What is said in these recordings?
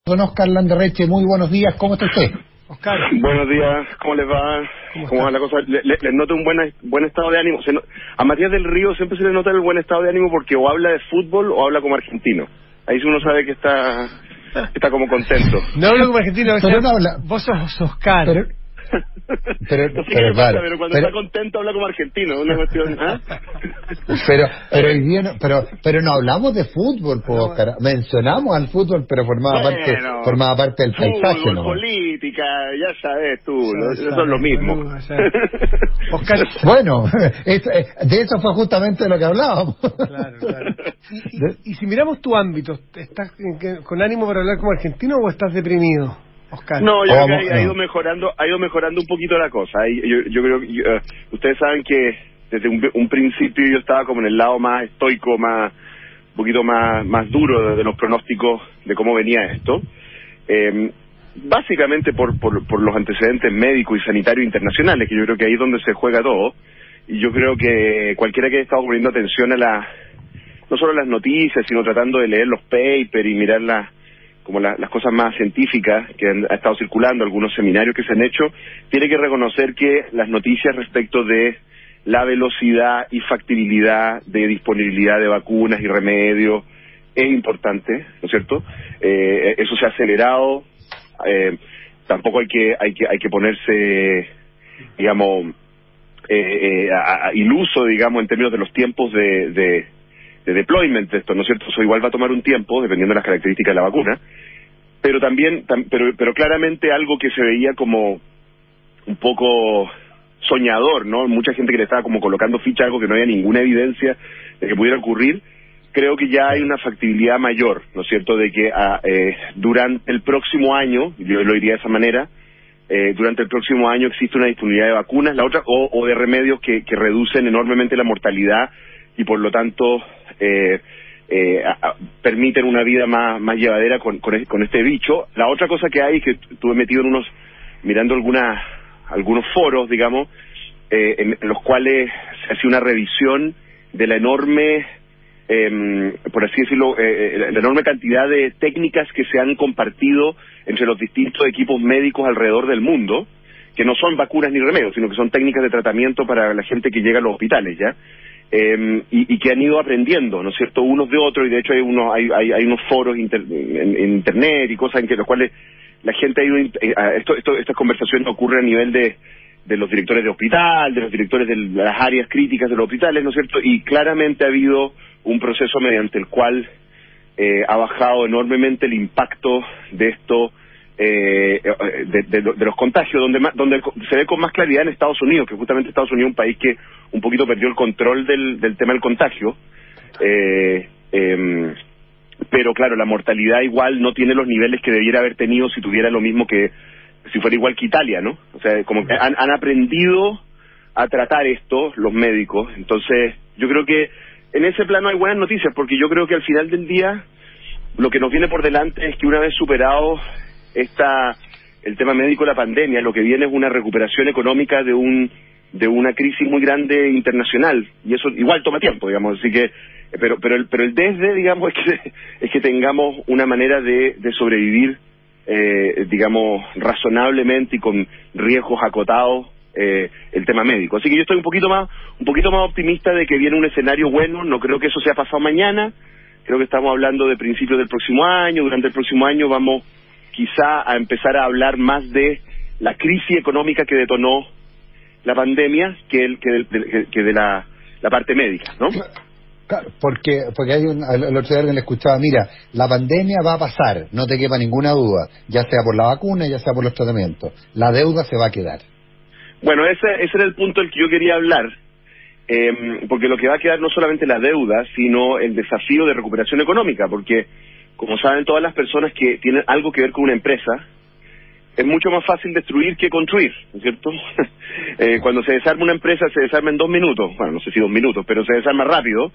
Don Oscar Landerreche, muy buenos días, ¿cómo está usted? Oscar. Buenos días, ¿cómo les va? ¿Cómo va la cosa? Les noto un buen estado de ánimo. A Matías del Río siempre se le nota el buen estado de ánimo porque o habla de fútbol o habla como argentino. Ahí uno sabe que está como contento. No hablo como argentino, pero no habla. Vos sos Oscar. Pero no sé qué pasa, pero cuando está contento habla como argentino, una cuestión, ¿ah? pero no hablamos de fútbol, Oscar. Mencionamos al fútbol, pero formaba parte del paisaje, fútbol, ¿no? política, ya sabes tú, eso es lo mismo. Oscar. Bueno, de eso fue justamente de lo que hablábamos. Claro. Y si miramos tu ámbito, ¿estás con ánimo para hablar como argentino o estás deprimido, Oscar? No, yo creo que ha ido mejorando un poquito la cosa. Yo creo que ustedes saben que desde un principio yo estaba como en el lado más estoico, un poquito más duro de los pronósticos de cómo venía esto. Básicamente por los antecedentes médicos y sanitarios internacionales, que yo creo que ahí es donde se juega todo. Y yo creo que cualquiera que haya estado poniendo atención a no solo a las noticias, sino tratando de leer los papers y mirar las cosas más científicas que han estado circulando, algunos seminarios que se han hecho, tiene que reconocer que las noticias respecto de la velocidad y factibilidad de disponibilidad de vacunas y remedios es importante, ¿no es cierto? Eso se ha acelerado. Tampoco hay que ponerse, digamos, iluso, digamos, en términos de los tiempos de deployment de esto, ¿no es cierto? Eso igual va a tomar un tiempo, dependiendo de las características de la vacuna, pero también, pero claramente algo que se veía como un poco soñador, ¿no? Mucha gente que le estaba como colocando ficha a algo que no había ninguna evidencia de que pudiera ocurrir. Creo que ya hay una factibilidad mayor, ¿no es cierto?, de que durante el próximo año, yo lo diría de esa manera, durante el próximo año existe una disponibilidad de vacunas, la otra, o de remedios que reducen enormemente la mortalidad y por lo tanto permiten una vida más llevadera con este bicho. La otra cosa que hay es que estuve metido mirando algunos foros, digamos, en los cuales se hace una revisión de la enorme, por así decirlo, la enorme cantidad de técnicas que se han compartido entre los distintos equipos médicos alrededor del mundo, que no son vacunas ni remedios, sino que son técnicas de tratamiento para la gente que llega a los hospitales, ¿ya? Y que han ido aprendiendo, ¿no es cierto?, unos de otros, y de hecho hay unos foros en internet y cosas en los cuales la gente ha ido, estas conversaciones ocurren a nivel de los directores de hospital, de los directores de las áreas críticas de los hospitales, ¿no es cierto?, y claramente ha habido un proceso mediante el cual ha bajado enormemente el impacto de esto, de los contagios, donde se ve con más claridad en Estados Unidos, que justamente Estados Unidos es un país que un poquito perdió el control del tema del contagio, pero claro, la mortalidad igual no tiene los niveles que debiera haber tenido si tuviera lo mismo que si fuera igual que Italia, ¿no? O sea, como que han aprendido a tratar esto los médicos. Entonces yo creo que en ese plano hay buenas noticias, porque yo creo que al final del día lo que nos viene por delante es que una vez superado el tema médico de la pandemia, lo que viene es una recuperación económica de una crisis muy grande internacional, y eso igual toma tiempo, digamos, así que pero el desde, digamos, es que tengamos una manera de sobrevivir, digamos, razonablemente y con riesgos acotados, el tema médico. Así que yo estoy un poquito más optimista de que viene un escenario bueno. No creo que eso sea pasado mañana, creo que estamos hablando de principios del próximo año. Durante el próximo año vamos quizá a empezar a hablar más de la crisis económica que detonó la pandemia que de la parte médica, ¿no? Claro, porque hay el otro día alguien le escuchaba, mira, la pandemia va a pasar, no te quepa ninguna duda, ya sea por la vacuna, ya sea por los tratamientos, la deuda se va a quedar. Bueno, ese era el punto del que yo quería hablar, porque lo que va a quedar no solamente la deuda, sino el desafío de recuperación económica, porque como saben todas las personas que tienen algo que ver con una empresa, es mucho más fácil destruir que construir, ¿no es cierto? Cuando se desarma una empresa, se desarma en 2 minutos, bueno, no sé si 2 minutos, pero se desarma rápido.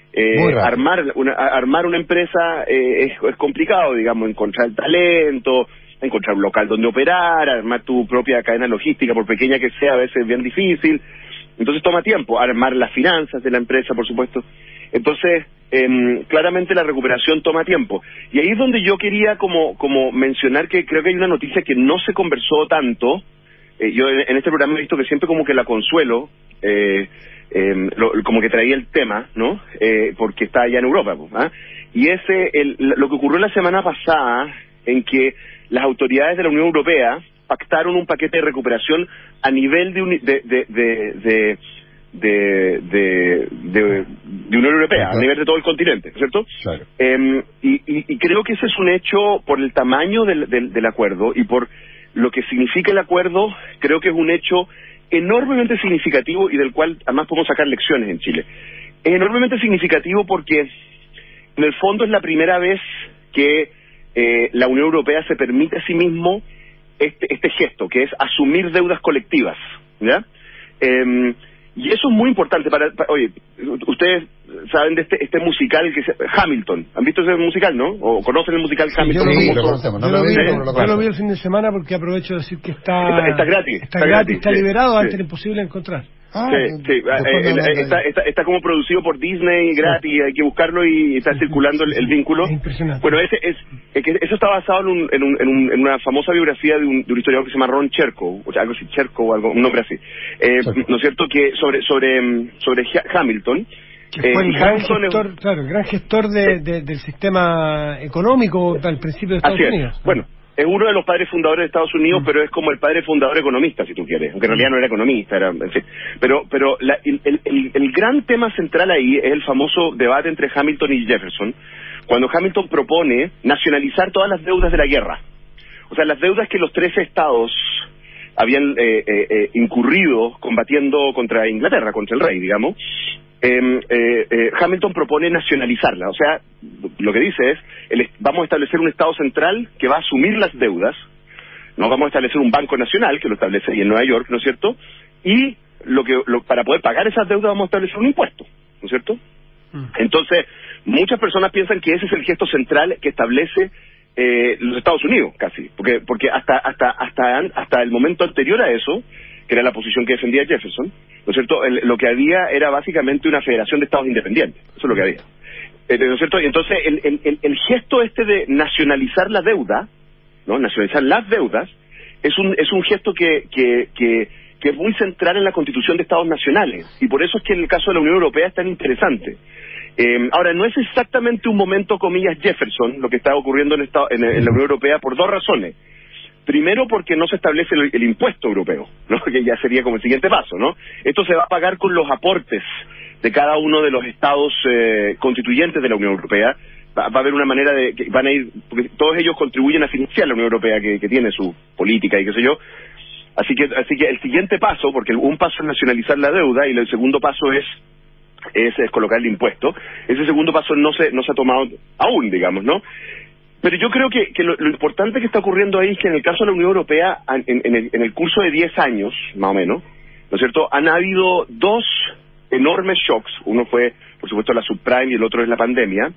Armar una empresa es complicado, digamos, encontrar el talento, encontrar un local donde operar, armar tu propia cadena logística, por pequeña que sea, a veces es bien difícil. Entonces toma tiempo, armar las finanzas de la empresa, por supuesto. Entonces, claramente la recuperación toma tiempo. Y ahí es donde yo quería como mencionar que creo que hay una noticia que no se conversó tanto. Yo en este programa he visto que siempre como que la Consuelo, como que traía el tema, ¿no? Porque está allá en Europa, ¿ah? Y lo que ocurrió la semana pasada, en que las autoridades de la Unión Europea pactaron un paquete de recuperación a nivel de Unión Europea, a nivel de todo el continente, ¿cierto? Claro. Y creo que ese es un hecho por el tamaño del acuerdo y por lo que significa el acuerdo. Creo que es un hecho enormemente significativo y del cual además podemos sacar lecciones en Chile. Es enormemente significativo porque en el fondo es la primera vez que la Unión Europea se permite a sí mismo este gesto, que es asumir deudas colectivas, ¿ya? Y eso es muy importante oye, ustedes saben de este musical que se Hamilton. ¿Han visto ese musical, no? ¿O conocen el musical Hamilton? Sí, lo conocemos. No lo vi, pero lo yo conozco. lo vi el fin de semana porque aprovecho de decir que está gratis. Está liberado, sí. antes era imposible encontrar. Sí. Está como producido por Disney, gratis, hay que buscarlo y está circulando el vínculo. Es impresionante. Bueno, eso está basado en una famosa biografía de un historiador que se llama Ron Cherkow, o sea, algo así, Cherkow, un nombre así. ¿No es cierto? Que sobre Hamilton. Que fue el gran gestor del sistema económico al principio de Estados Unidos. Bueno, es uno de los padres fundadores de Estados Unidos, pero es como el padre fundador economista, si tú quieres, aunque en realidad no era economista, en fin. Pero el gran tema central ahí es el famoso debate entre Hamilton y Jefferson, cuando Hamilton propone nacionalizar todas las deudas de la guerra. O sea, las deudas que los 13 estados habían incurrido combatiendo contra Inglaterra, contra el rey, digamos. Hamilton propone nacionalizarla, o sea, lo que dice es, vamos a establecer un Estado central que va a asumir las deudas, no vamos a establecer un banco nacional, que lo establece ahí en Nueva York, ¿no es cierto? Y para poder pagar esas deudas vamos a establecer un impuesto, ¿no es cierto? Entonces, muchas personas piensan que ese es el gesto central que establece los Estados Unidos, casi, porque hasta el momento anterior a eso, que era la posición que defendía Jefferson, ¿no es cierto? Lo que había era básicamente una federación de estados independientes, eso es lo que había, ¿no es cierto? Y entonces el gesto de nacionalizar la deuda, ¿no? Nacionalizar las deudas, es un gesto que es muy central en la constitución de estados nacionales, y por eso es que en el caso de la Unión Europea es tan interesante. Ahora, no es exactamente un momento, comillas, Jefferson, lo que está ocurriendo en la Unión Europea, por dos razones. Primero, porque no se establece el impuesto europeo, ¿no? Que ya sería como el siguiente paso, ¿no? Esto se va a pagar con los aportes de cada uno de los estados constituyentes de la Unión Europea. Va a haber una manera que van a ir, porque todos ellos contribuyen a financiar la Unión Europea, que tiene su política y qué sé yo. Así que el siguiente paso, porque un paso es nacionalizar la deuda y el segundo paso es colocar el impuesto. Ese segundo paso no se ha tomado aún, digamos, ¿no? Pero yo creo que lo importante que está ocurriendo ahí es que en el caso de la Unión Europea, en el curso de 10 años, más o menos, ¿no es cierto?, han habido dos enormes shocks. Uno fue, por supuesto, la subprime y el otro es la pandemia,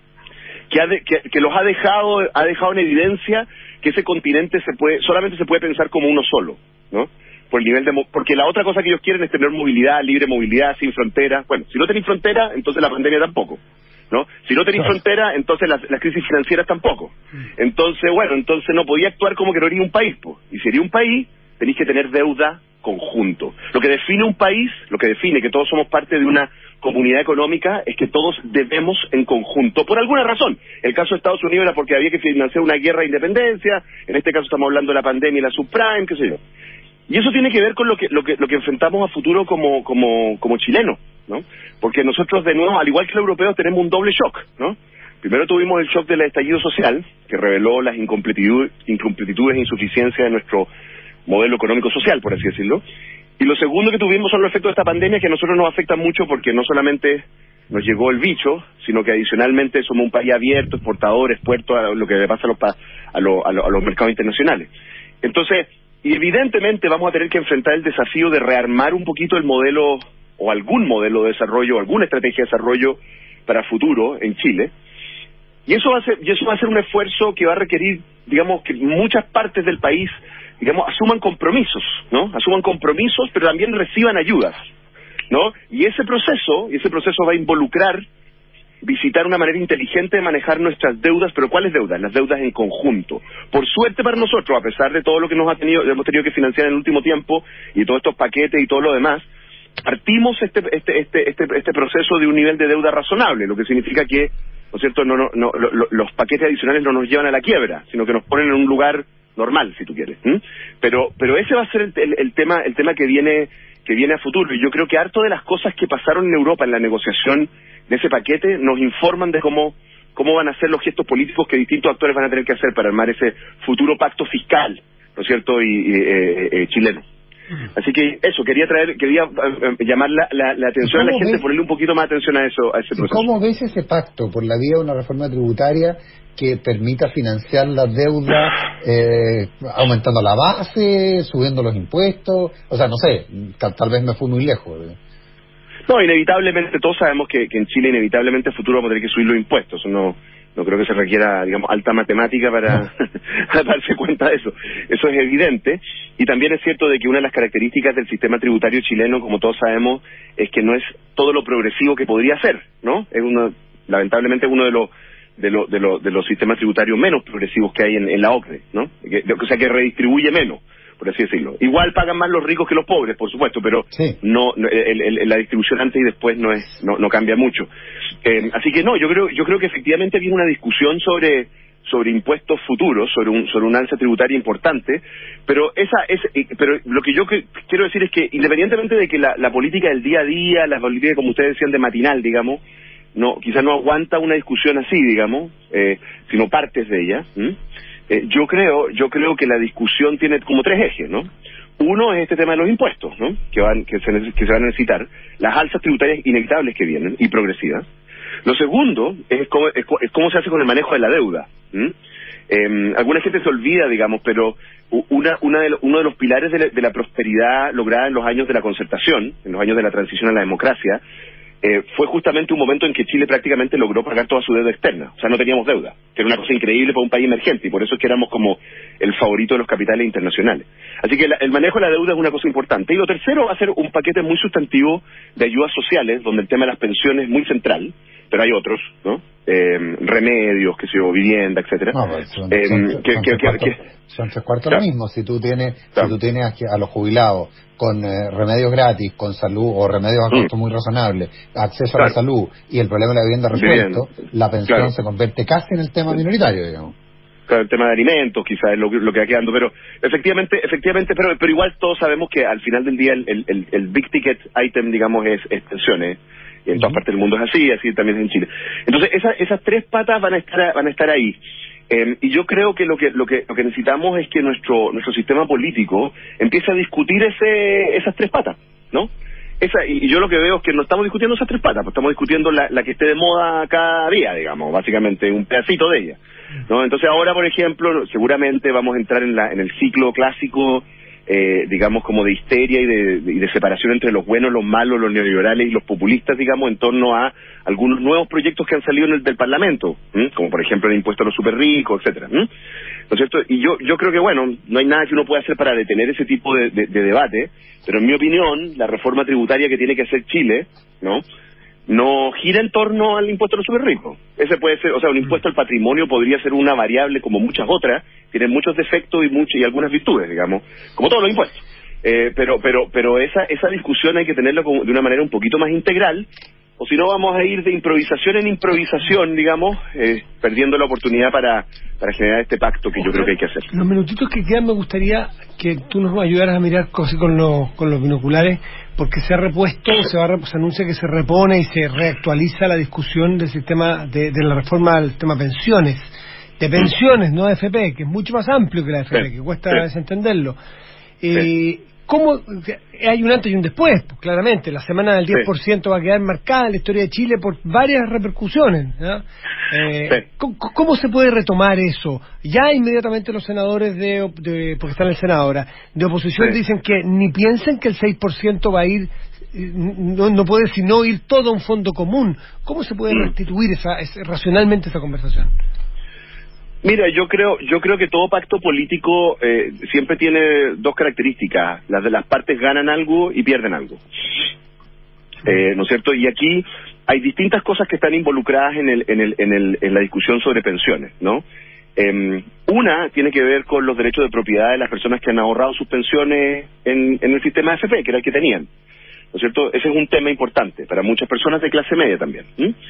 que los ha dejado en evidencia que ese continente solamente se puede pensar como uno solo, ¿no? Por el nivel porque la otra cosa que ellos quieren es tener movilidad, libre movilidad, sin fronteras. Bueno, si no tenéis frontera, entonces la pandemia tampoco, ¿no? Si no tenéis frontera, entonces las crisis financieras tampoco. Entonces no podía actuar como que no era un país, pues. Y si eres un país, tenéis que tener deuda conjunto. Lo que define un país, lo que define que todos somos parte de una comunidad económica, es que todos debemos en conjunto, por alguna razón. El caso de Estados Unidos era porque había que financiar una guerra de independencia, en este caso estamos hablando de la pandemia y la subprime, qué sé yo. Y eso tiene que ver con lo que enfrentamos a futuro como chilenos, ¿no? Porque nosotros, de nuevo, al igual que los europeos, tenemos un doble shock, ¿no? Primero tuvimos el shock del estallido social, que reveló las incompletitudes e insuficiencias de nuestro modelo económico-social, por así decirlo. Y lo segundo que tuvimos son los efectos de esta pandemia, que a nosotros nos afectan mucho porque no solamente nos llegó el bicho, sino que adicionalmente somos un país abierto, exportador, expuesto a lo que le pasa a los mercados internacionales. Entonces, y evidentemente vamos a tener que enfrentar el desafío de rearmar un poquito el modelo, o algún modelo de desarrollo, o alguna estrategia de desarrollo para futuro en Chile. Y eso va a ser un esfuerzo que va a requerir, digamos, que muchas partes del país, digamos, asuman compromisos, ¿no? Asuman compromisos, pero también reciban ayudas, ¿no? Y ese proceso va a involucrar visitar una manera inteligente de manejar nuestras deudas, pero ¿cuáles deudas? Las deudas en conjunto. Por suerte para nosotros, a pesar de todo lo que hemos tenido que financiar en el último tiempo, y todos estos paquetes y todo lo demás, partimos este proceso de un nivel de deuda razonable, lo que significa que, ¿no es cierto?, los paquetes adicionales no nos llevan a la quiebra, sino que nos ponen en un lugar normal, si tú quieres. Pero ese va a ser el tema que viene a futuro, y yo creo que harto de las cosas que pasaron en Europa en la negociación de ese paquete nos informan de cómo van a ser los gestos políticos que distintos actores van a tener que hacer para armar ese futuro pacto fiscal, ¿no es cierto?, y chileno. Así que eso, quería llamar la atención a la gente, ponerle un poquito más atención a ese proceso. ¿Cómo ves ese pacto por la vía de una reforma tributaria que permita financiar la deuda aumentando la base, subiendo los impuestos? O sea, no sé, tal vez me fui muy lejos. No, inevitablemente, todos sabemos que en Chile inevitablemente a futuro vamos a tener que subir los impuestos. No creo que se requiera, digamos, alta matemática para darse cuenta de eso. Eso es evidente. Y también es cierto de que una de las características del sistema tributario chileno, como todos sabemos, es que no es todo lo progresivo que podría ser, ¿no? Es lamentablemente uno de los sistemas tributarios menos progresivos que hay en la OCDE, ¿no? O sea, que redistribuye menos, por así decirlo. Igual pagan más los ricos que los pobres, por supuesto, pero sí. La distribución antes y después no cambia mucho. Así que no, yo creo que efectivamente viene una discusión sobre impuestos futuros, sobre un alza tributaria importante, pero pero lo que yo quiero decir es que independientemente de que la política del día a día, la política, como ustedes decían, de matinal, digamos, quizás no aguanta una discusión así, digamos, sino partes de ella. Yo creo que la discusión tiene como tres ejes, ¿no? Uno es este tema de los impuestos, ¿no? Que se van a necesitar, las alzas tributarias inevitables que vienen y progresivas. Lo segundo es cómo se hace con el manejo de la deuda. Alguna gente se olvida, digamos, pero uno de los pilares de la prosperidad lograda en los años de la concertación, en los años de la transición a la democracia, fue justamente un momento en que Chile prácticamente logró pagar toda su deuda externa. O sea, no teníamos deuda, que era una cosa increíble para un país emergente, y por eso es que éramos como el favorito de los capitales internacionales. Así que el manejo de la deuda es una cosa importante. Y lo tercero va a ser un paquete muy sustantivo de ayudas sociales, donde el tema de las pensiones es muy central, pero hay otros, ¿no? Remedios, qué sé yo, vivienda, etcétera. No, son tres cuartos lo mismo. Si tú tienes a los jubilados con remedios gratis, con salud, o remedios a costo muy razonable, acceso a la salud, y el problema de la vivienda resuelto, la pensión se convierte casi en el tema minoritario, digamos. Claro, el tema de alimentos quizás es lo que va quedando, pero efectivamente, pero igual todos sabemos que al final del día el big ticket item, digamos, es pensiones. Y en todas partes del mundo es así también es en Chile. Entonces esas tres patas van a estar ahí. Y yo creo que lo que necesitamos es que nuestro sistema político empiece a discutir esas tres patas, ¿no? Y yo lo que veo es que no estamos discutiendo esas tres patas, pues estamos discutiendo la que esté de moda cada día, digamos, básicamente un pedacito de ella, ¿no? Entonces ahora, por ejemplo, seguramente vamos a entrar en el ciclo clásico, digamos, como de histeria y de separación entre los buenos, los malos, los neoliberales y los populistas, digamos, en torno a algunos nuevos proyectos que han salido del Parlamento, como por ejemplo el impuesto a los super ricos, etcétera. ¿No es cierto? Y yo creo que, bueno, no hay nada que uno pueda hacer para detener ese tipo de debate, pero en mi opinión, la reforma tributaria que tiene que hacer Chile, no gira en torno al impuesto a los super ricos. Ese puede ser, o sea, un impuesto al patrimonio podría ser una variable como muchas otras, tiene muchos defectos y algunas virtudes, digamos, como todos los impuestos. Pero esa discusión hay que tenerla de una manera un poquito más integral, o si no vamos a ir de improvisación en improvisación, digamos, perdiendo la oportunidad para generar este pacto que yo creo que hay que hacer. Los minutitos que quedan me gustaría que tú nos ayudaras a mirar cosas con los binoculares, porque se ha repuesto, se anuncia que se repone y se reactualiza la discusión del sistema de la reforma del sistema de pensiones, no de AFP, que es mucho más amplio que la AFP, que cuesta desentenderlo. ¿Cómo? Hay un antes y un después, pues, claramente. La semana del 10% va a quedar marcada en la historia de Chile por varias repercusiones, ¿no? ¿Cómo se puede retomar eso? Ya inmediatamente los senadores porque están en el Senado ahora, de oposición dicen que ni piensen que el 6% va a ir, no puede sino ir todo a un fondo común. ¿Cómo se puede restituir racionalmente esa conversación? Mira, yo creo que todo pacto político siempre tiene dos características: las de las partes ganan algo y pierden algo, ¿no es cierto? Y aquí hay distintas cosas que están involucradas en la discusión sobre pensiones, ¿no? Una tiene que ver con los derechos de propiedad de las personas que han ahorrado sus pensiones en el sistema AFP, que era el que tenían, ¿no es cierto? Ese es un tema importante para muchas personas de clase media también.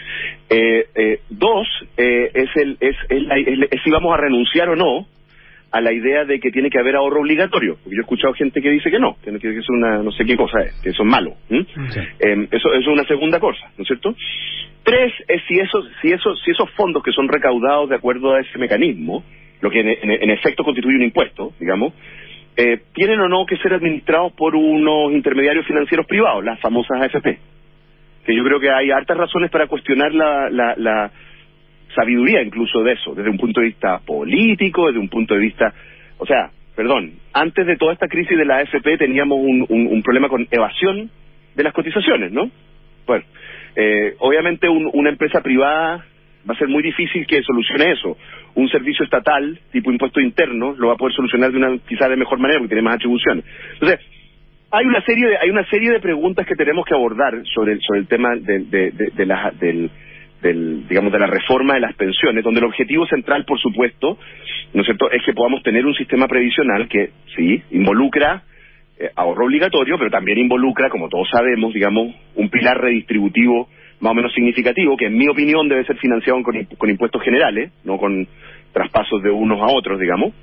Dos, es si vamos a renunciar o no a la idea de que tiene que haber ahorro obligatorio, porque yo he escuchado gente que dice que no, que es una, no sé qué cosa es, que eso es malo. Sí. Eso es una segunda cosa, ¿no es cierto? Tres, es si esos fondos que son recaudados de acuerdo a ese mecanismo, lo que en efecto constituye un impuesto, digamos, tienen o no que ser administrados por unos intermediarios financieros privados, las famosas AFP, que yo creo que hay hartas razones para cuestionar la sabiduría incluso de eso, desde un punto de vista político, desde un punto de vista, o sea, perdón, antes de toda esta crisis de la AFP teníamos un problema con evasión de las cotizaciones, ¿no? Bueno, obviamente una empresa privada va a ser muy difícil que solucione eso. Un servicio estatal, tipo impuesto interno, lo va a poder solucionar quizás de mejor manera porque tiene más atribuciones. Entonces, hay una serie de preguntas que tenemos que abordar sobre el tema digamos, de la reforma de las pensiones, donde el objetivo central, por supuesto, ¿no es cierto?, es que podamos tener un sistema previsional que, sí, involucra ahorro obligatorio, pero también involucra, como todos sabemos, digamos, un pilar redistributivo más o menos significativo, que en mi opinión debe ser financiado con impuestos generales, no con traspasos de unos a otros, digamos.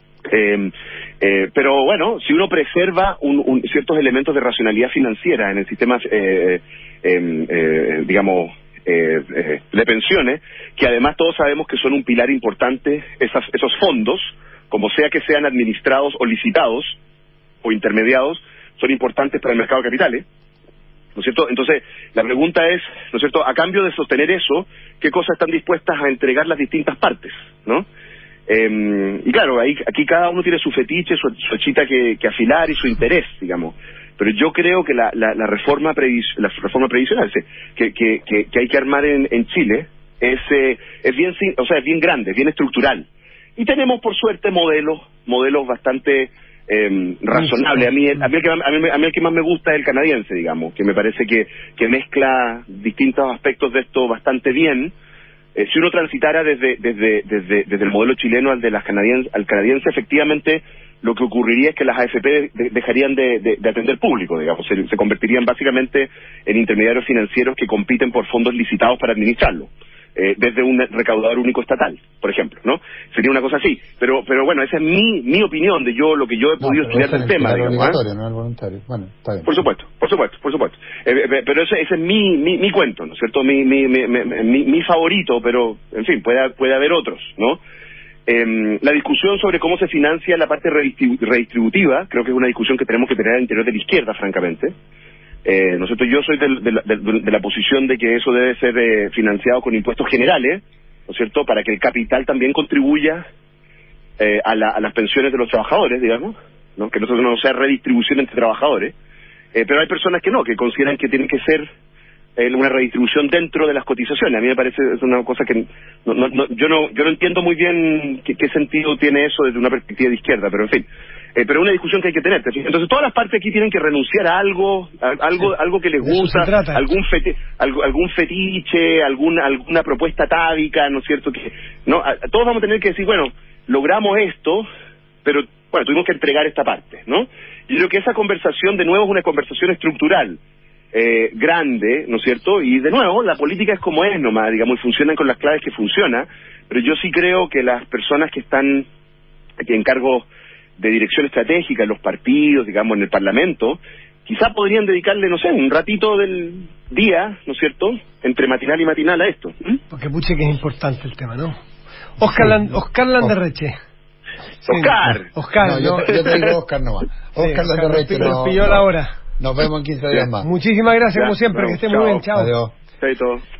Pero bueno, si uno preserva ciertos elementos de racionalidad financiera en el sistema, digamos, de pensiones, que además todos sabemos que son un pilar importante, esos fondos, como sea que sean administrados o licitados o intermediados, son importantes para el mercado de capitales, ¿no es cierto? Entonces, la pregunta es, ¿no es cierto?, a cambio de sostener eso, ¿qué cosas están dispuestas a entregar las distintas partes, ¿no? Y claro, aquí cada uno tiene su fetiche, su hechita que afilar y su interés, digamos. Pero yo creo que la reforma previsional que hay que armar en Chile es bien grande, bien estructural. Y tenemos, por suerte, modelos bastante razonables. A mí el que más me gusta es el canadiense, digamos, que me parece que mezcla distintos aspectos de esto bastante bien. Si uno transitara desde el modelo chileno al canadiense, efectivamente lo que ocurriría es que las AFP dejarían de atender público, digamos, se convertirían básicamente en intermediarios financieros que compiten por fondos licitados para administrarlo, desde un recaudador único estatal, por ejemplo, ¿no? Sería una cosa así, pero bueno, esa es mi opinión de lo que yo he podido estudiar del tema, digamos. Obligatorio, no el voluntario. Bueno, está bien. Por supuesto. Pero ese es mi cuento, ¿no es cierto? Mi favorito, pero en fin, puede haber otros, ¿no? La discusión sobre cómo se financia la parte redistributiva, creo que es una discusión que tenemos que tener al interior de la izquierda, francamente. ¿No es cierto? Yo soy de la posición de que eso debe ser financiado con impuestos generales, ¿no es cierto?, para que el capital también contribuya a las pensiones de los trabajadores, digamos, ¿no?, que no sea redistribución entre trabajadores. Pero hay personas que no, que consideran que tiene que ser una redistribución dentro de las cotizaciones. A mí me parece es una cosa que yo no entiendo muy bien qué sentido tiene eso desde una perspectiva de izquierda, pero en fin, pero es una discusión que hay que tener. Entonces todas las partes aquí tienen que renunciar a algo que les gusta, algún fetiche, alguna propuesta atávica, ¿no es cierto? Todos vamos a tener que decir, bueno, logramos esto, pero bueno, tuvimos que entregar esta parte, ¿no? Yo creo que esa conversación de nuevo es una conversación estructural, grande, ¿no es cierto? Y de nuevo, la política es como es nomás, digamos, y funcionan con las claves que funciona, pero yo sí creo que las personas que están en cargos de dirección estratégica en los partidos, digamos, en el Parlamento, quizá podrían dedicarle, no sé, un ratito del día, ¿no es cierto?, entre matinal y matinal a esto. Porque puche que es importante el tema, ¿no? Oscar Landerreche. Oscar. No, yo te digo Oscar nomás. Oscar Landerreche. Nos pilló la hora. Nos vemos en 15 días más. Muchísimas gracias, como siempre, que esté muy bien. Chao. Adiós. Chao.